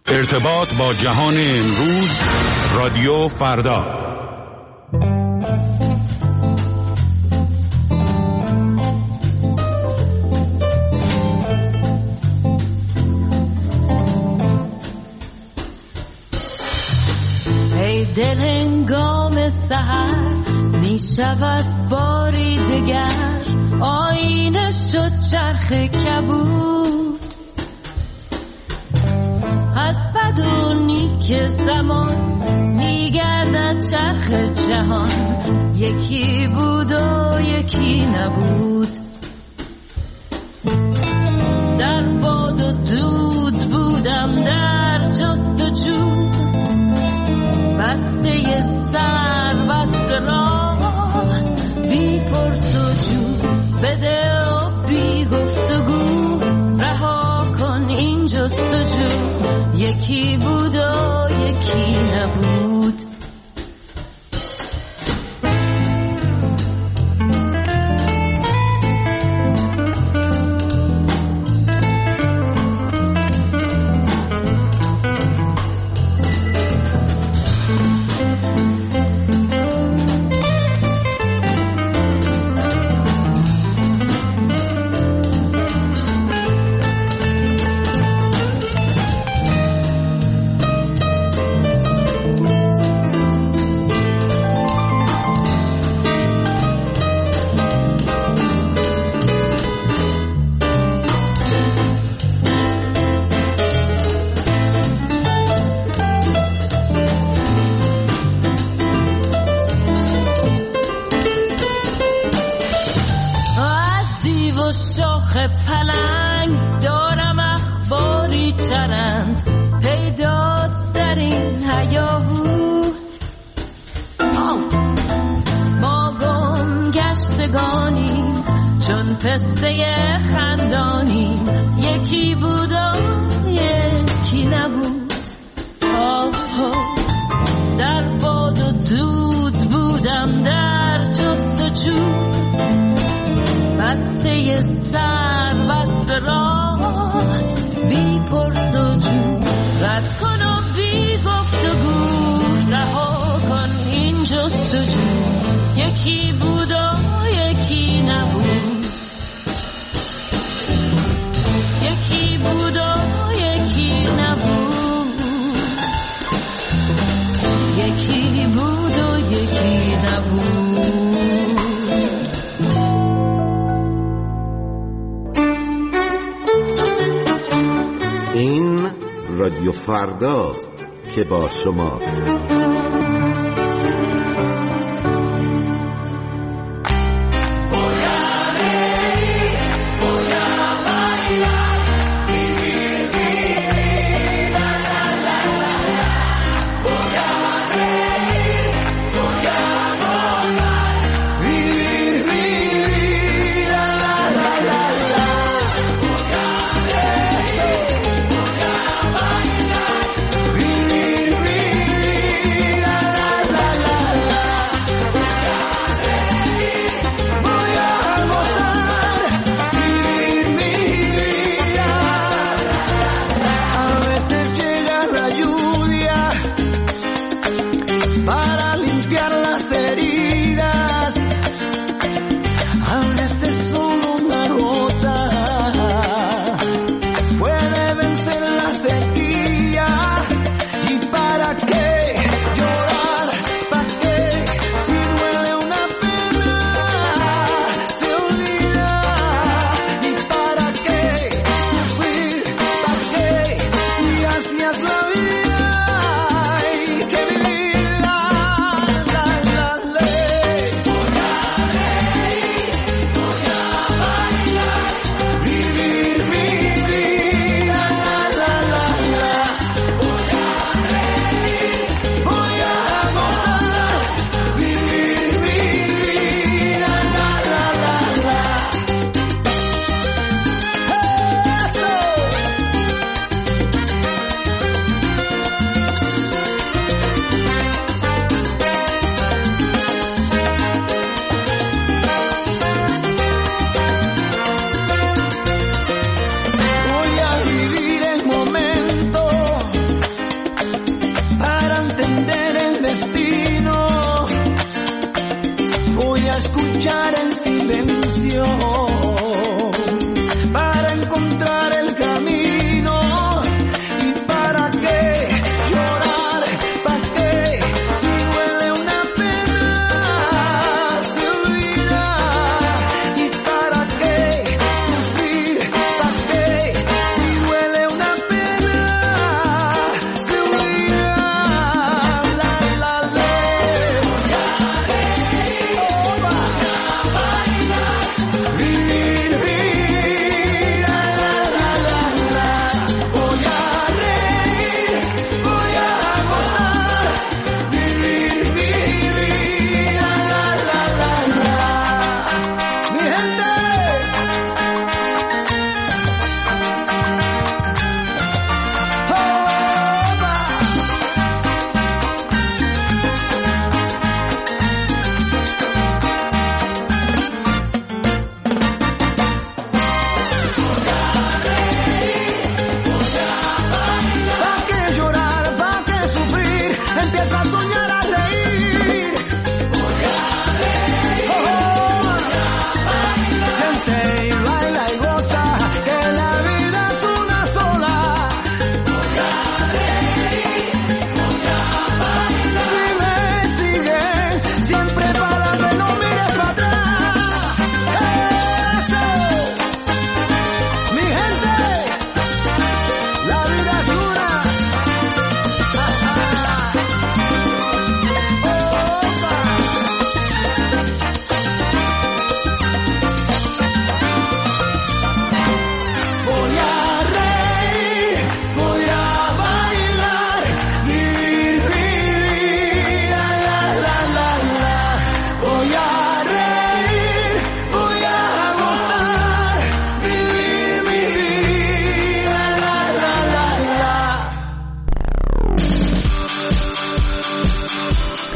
ارتباط با جهان امروز، رادیو فردا. ای دل هنگام سحر می شود باری دگر، آینه شد چرخ کبود. از بد و نیک زمان می گردد چرخ جهان، یکی بود و یکی نبود. در باد و دود بودم در جستجو، بسته سر بسته راه، بی پرس و جو، بده و بی گفتگو، رها کن این جستجو، یکی بود و یکی نبود. پلنگ دارم اخباری چرند، پیداست در این هیاهو. ما گم گشتگانیم چون پسته خندانیم، یکی بود و یکی نبود. در باد و دود بودم در جستجو، بسته سر بسته راه، بی پرس و جو، رد کن و بی گفتگو، رها کن این جستجو، یکی بود و یکی نبود. یکی بود و یکی نبود. یکی بود و یکی نبود. این رادیو فرداست که با شماست.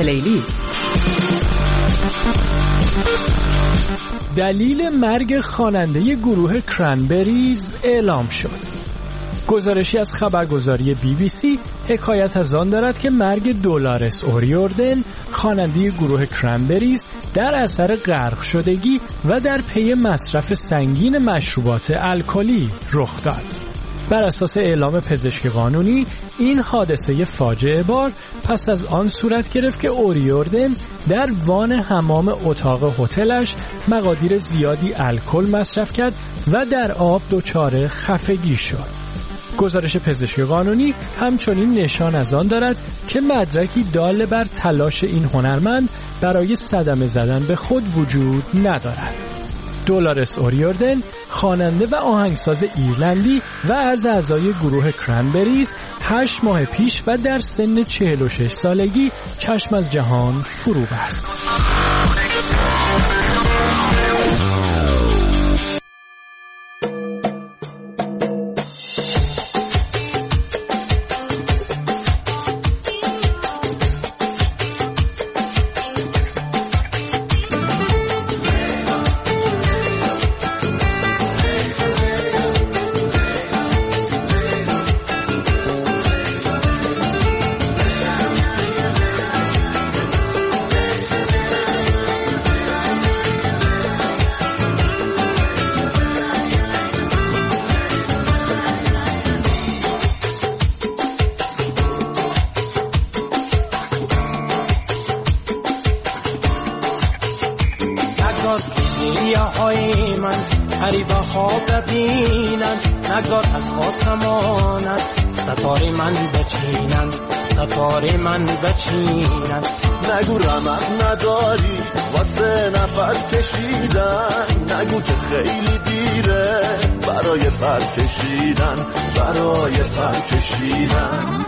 پلیلیست. دلیل مرگ خواننده گروه کرنبریز اعلام شد. گزارشی از خبرگزاری BBC حکایت از آن دارد که مرگ دولارس اوریوردن خواننده گروه کرنبریز در اثر غرق شدگی و در پی مصرف سنگین مشروبات الکلی رخ داد. بر اساس اعلام پزشک قانونی این حادثه فاجعه بار پس از آن صورت گرفت که اوریوردن در وان حمام اتاق هتلش مقادیر زیادی الکل مصرف کرد و در آب دچار خفگی شد. گزارش پزشک قانونی همچنین نشان از آن دارد که مدرکی دال بر تلاش این هنرمند برای صدمه زدن به خود وجود ندارد. دولارس اوریوردن خواننده و آهنگساز ایرلندی و از اعضای گروه کرنبریز 8 ماه پیش و در سن 46 سالگی چشم از جهان فرو بست. های من غریبه ها ببینن، نگذار از آسمانت ستاره من بچینن، ستاره من بچینن. نگو رمق نداری واسه نفس کشیدن، نگو که خیلی دیره برای پر کشیدن، برای پر کشیدن.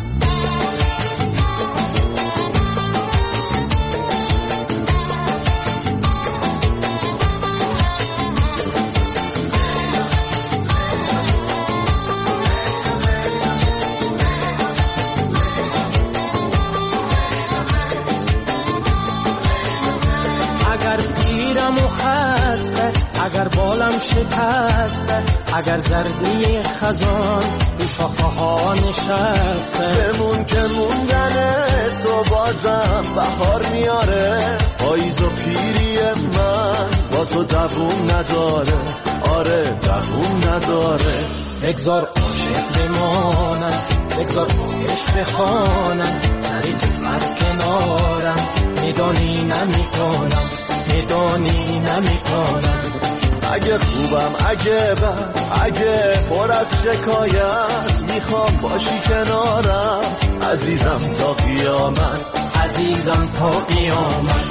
اگر بالم شکسته، اگر زردی خزان رو شاخه ها نشسته، بمون که موندن تو بازم بهار میاره، پاییز و پیری من با تو دووم نداره، آره دووم نداره. بگذار عاشق بمانن، بگذار عشق بخوانن، نری تو از کنارم، میدانی نمیکنم، میدانی نمیکنم. اگه خوبم اگه بد اگه پر از شکایت، میخوام باشی کنارم عزیزم تا قیامت، عزیزم تا قیامت.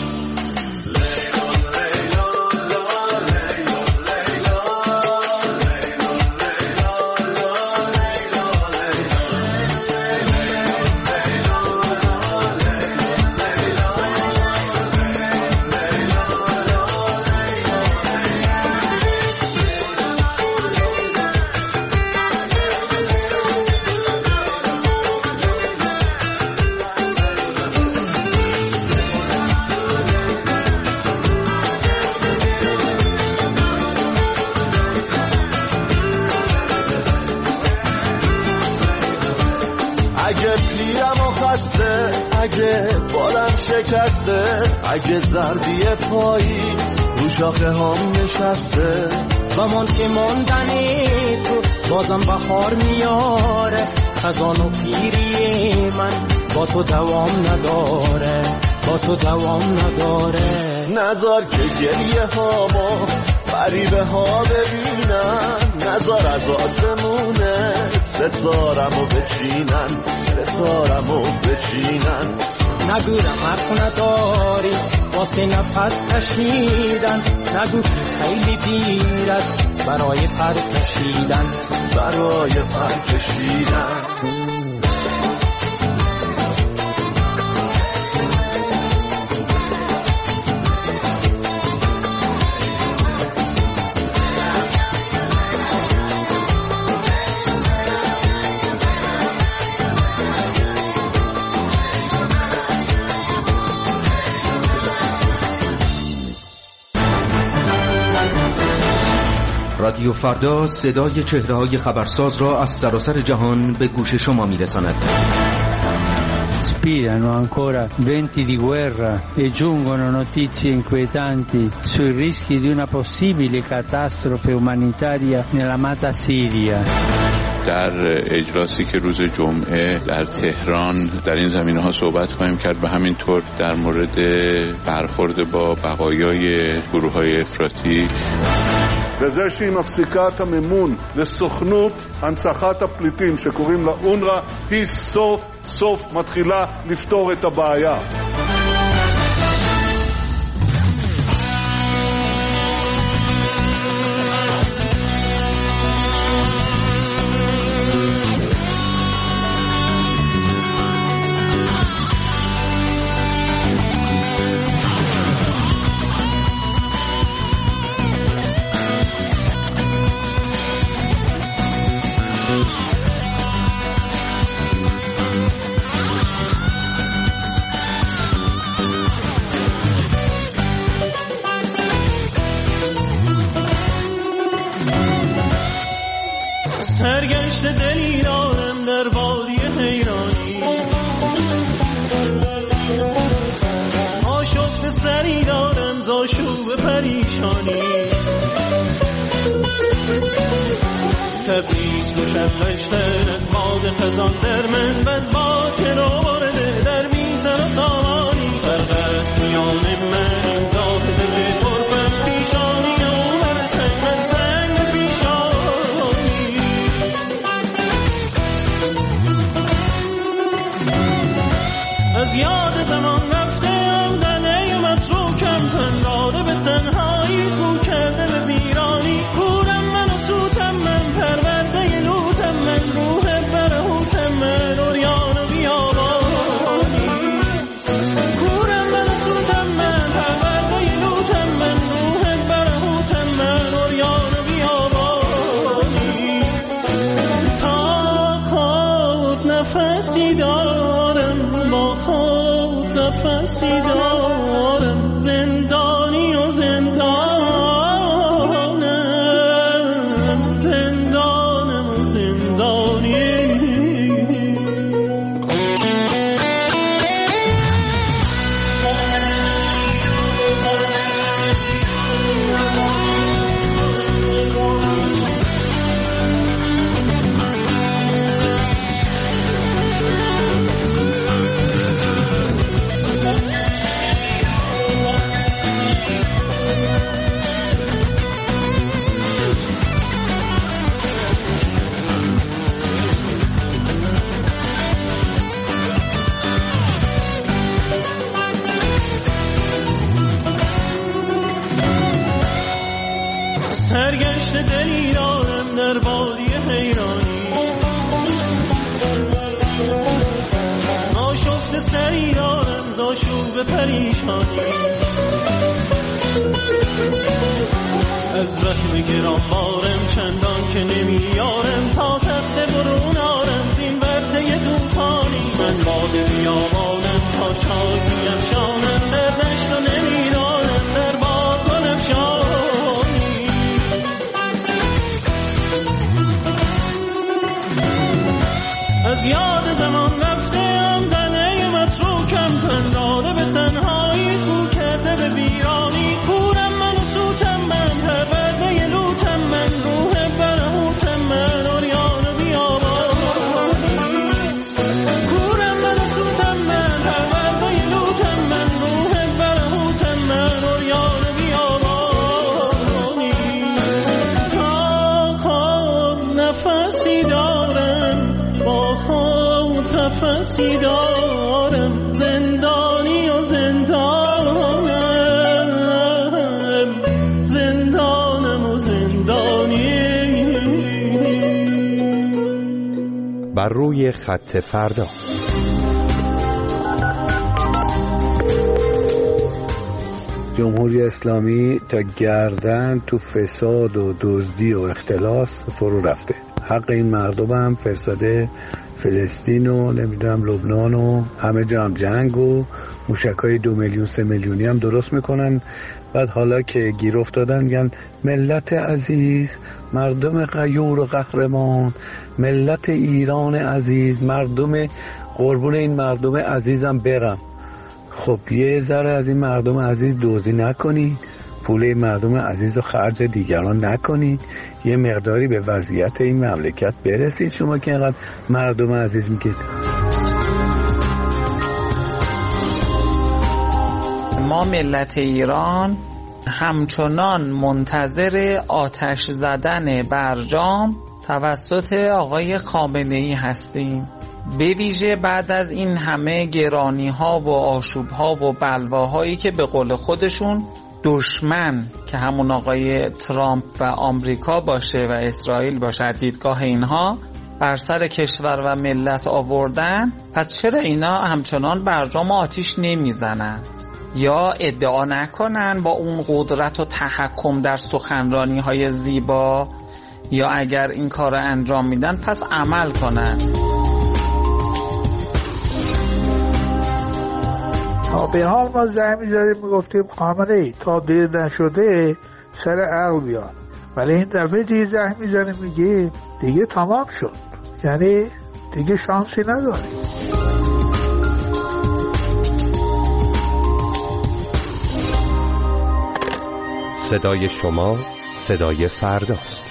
اگه بالم شکسته، اگه زردی پایی رو شاخه هم نشسته، و من که موندنی تو بازم بخار میاره، خزان و پیری من با تو دوام نداره، با تو دوام نداره. نذار که گریه هامو غریبه ها ببینن، نذار از آسمونه ستارمو بچینن، ستارمو بچینن. نگو رمق نداری واسه نفس کشیدن، نگو که خیلی دیر است برای پر کشیدن، برای پر کشیدن. رادیو فردا صدای چهره‌های خبرساز را از سراسر جهان به گوش شما می‌رساند. Spirano ancora venti di guerra e giungono notizie inquietanti sui rischi di una possibile catastrofe umanitaria nell'amata Siria. در اجلاسی که روز جمعه در تهران در این زمینه‌ها صحبت خواهیم کرد و همینطور در مورد برخورد با بقایای گروه‌های افراطی. בזה שהיא מפסיקה את המימון לסוכנות הנצחת הפליטים שקוראים לה אונר"א, היא סוף סוף מתחילה לפתור את הבעיה. سرگشت دلی دارم در وادی حیرانی، آشفت سری دارم ز آشوب پریشانی. تبریز مشوشتر از باد خزان در من و از باد که نورده در میزن و سامانی. فرق است میان من این زاهد به طرفم پیشانی و من سنگ من سنگ پیشانی. از یاد زمان رفتم در نیامد روکم، تن داده به تنهایی، خو کرده به ویرانی. کورم من و سوتم من، پرورده لوتم من، روح برهوتم من، اوریان و بیابانی. کورم من و سوتم من، پرورده لوتم من، روح برهوتم من، اوریان و بیابانی. تا خود نفسی دارم، با خود نفسی دارم، زندانی و زندانم، زندانم و زندانی. سرگشت دلی دارم در وادی حیرانی، آشفت سری دارم ز آشوب پریشانی. از رحم گرانبارم چندان که نمیارم، تا تخت برون آرم زین ورطه طوفانی. من باد بیابانم تا شاگیم شانم، در دشت و نمیدانم در باد کنم شانی. از یاد زمان رفتم در نیامد روکم، تن داده به تنهایی، خو کرده به ویرانی. کورم من و سوتم من، پرورده لوتم من، روح برهوتم من، اوریان و بیابانی. کورم من و سوتم من، پرورده لوتم من، روح برهوتم من، اوریان و بیابانی. تا خود نفسی دارم، با خود نفسی دارم، زندانی و زندانم، زندانم و زندانی. بر روی خط فردا. جمهوری اسلامی تا گردن تو فساد و دزدی و اختلاس فرو رفته. حق این مردم هم فرستاده فلسطین و نمیدونم لبنان و همه جا هم جنگ و موشکای 2 میلیون 3 میلیونی هم درست میکنن. بعد حالا که گیر افتادن میگن ملت عزیز مردم غیور و قهرمان، ملت ایران عزیز، مردم قربون این مردم عزیزم برم. خب یه ذره از این مردم عزیز دزدی نکنید، پول مردم عزیز رو خرج دیگران نکنید، یه مقداری به وضعیت این مملکت برسید. شما که اینقدر مردم عزیز میگید. ما ملت ایران همچنان منتظر آتش زدن برجام توسط آقای خامنه‌ای هستیم، به ویژه بعد از این همه گرانی ها و آشوب ها و بلواهایی که به قول خودشون دشمن که همون آقای ترامپ و آمریکا باشه و اسرائیل باشه دیدگاه اینها بر سر کشور و ملت آوردن. پس چرا اینا همچنان برجام آتیش نمیزنن یا ادعا نکنن با اون قدرت و تحکم در سخنرانی های زیبا، یا اگر این کار رو انجام میدن پس عمل کنن. به حال ما زنگ می‌زدیم میگفتیم خامنه‌ای تا دیر نشده سر عقل بیاد، ولی این دفعه دیگه زنگ می‌زنیم میگیم دیگه تمام شد، یعنی دیگه شانسی نداریم. صدای شما صدای فرداست.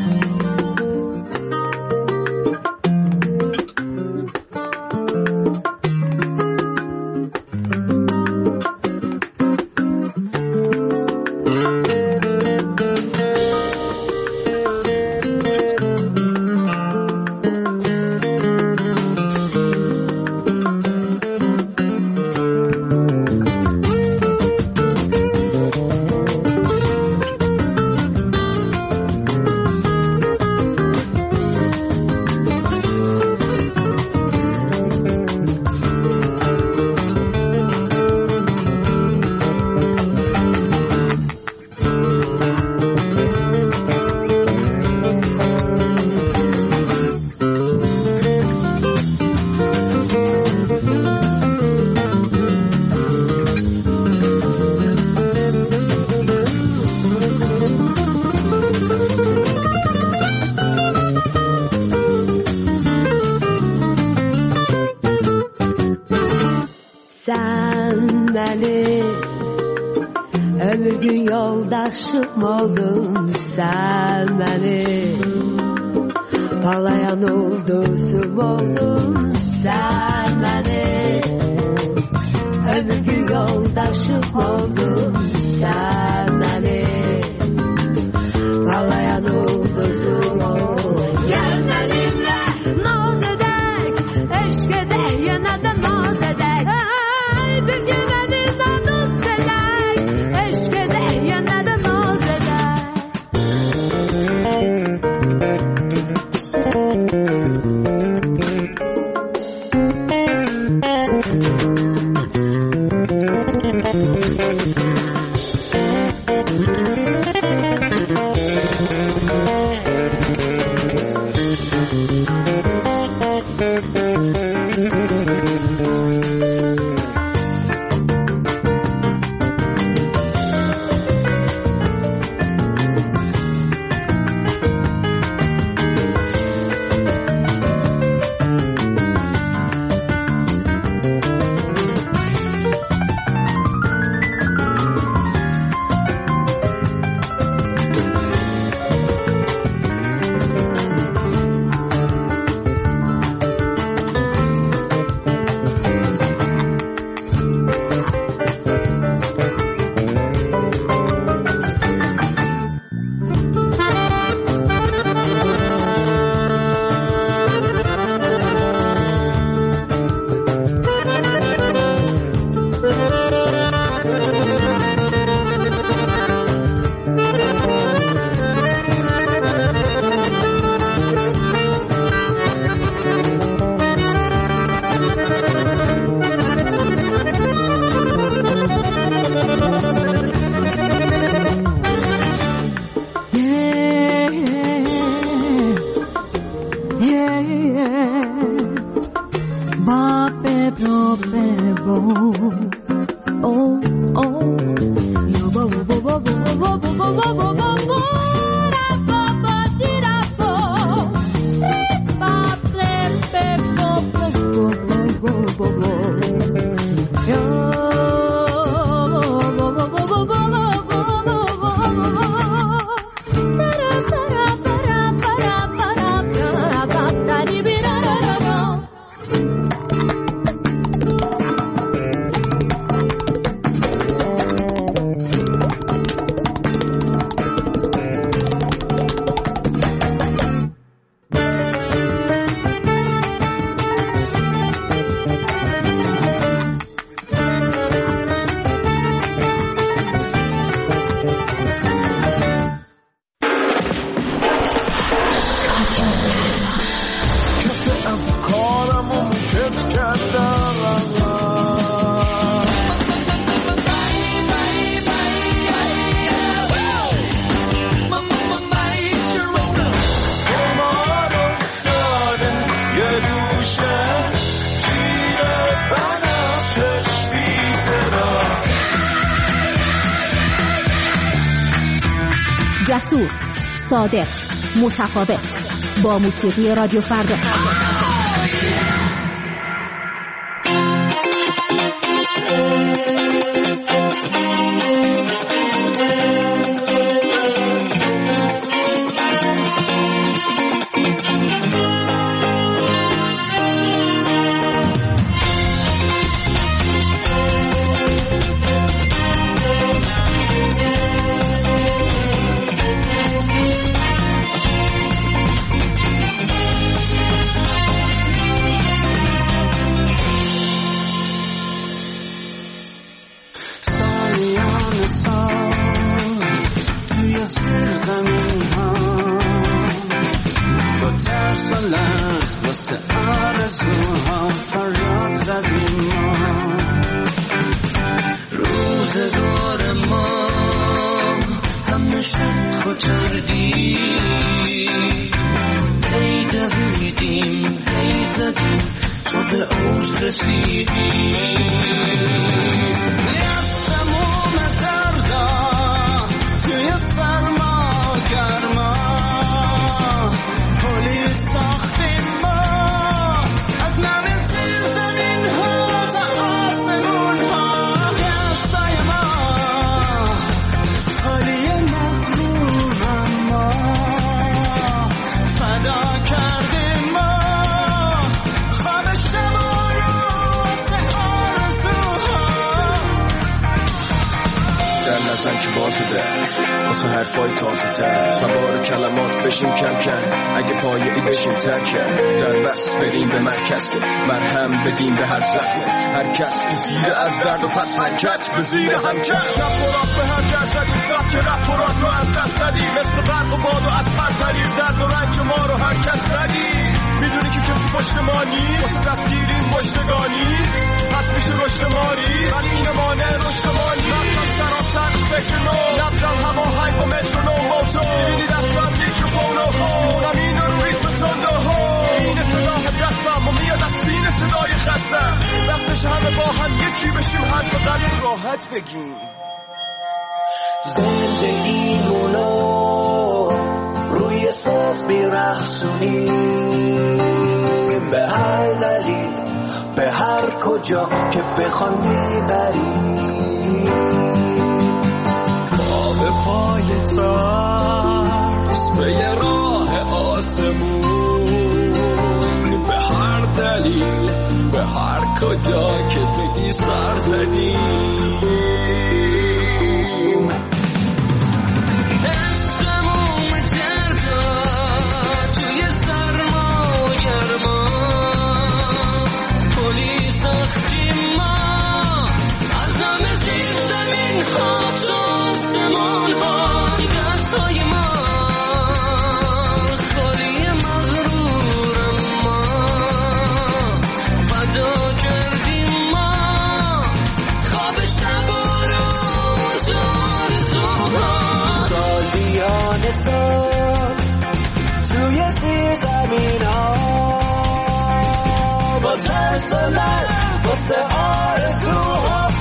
Yoldaşım oldun sen benim, parlayan ulduzum oldun sen benim, ömür gün yoldaşım oldun sen benim, parlayan ulduzum oldun. Gel benimle naz edek, eşk edek, yine de naz edek, hey, bir gün benimle dost edek, eşk edek, yine de naz edek. گوشه جیر بنفشش بیزرا. جسور، صادق، متفاوت، با موسیقی رادیو فردا. واسه حرفای تازه تر سوار کلمات بشیم کم کم اگه پایه ای بشیم ترکم در بس بریم به مرکز که مرهم بدیم به هر زخم هر کس که زیر از درد و پس حرکت به زیر هم کرد شب برات به هر جر زدیم که رفت برات رو از دست ندیم مثل برق و باد و از برتریم درد و رنج ما رو هر کس ندیم میدونی که کسی پشت ما نیست واسه دستگیریم پشتگانی پس میشه رشد ماری ولی این مانع رشد ما نیست رفتم سراسر فکر نو نبزم هوا هنگ و مترونوم موتو دیدی دستم میکروفون و خونم این رو ریتم تنده ها این صداه دستم و میاد از سینه صدای خستم وقتش همه با هم یکی بشیم حرف و قلب راحت بگیم زندگیمونو روی ساز میرخصونیم به هر دلیل به هر کجا که بخوان میبریم با به پای ترس به یه راه آسمون به هر دلیل به هر کجا که بگی سر زدیم توی زیر زمین ها با ترس و لرز واسه آرزوها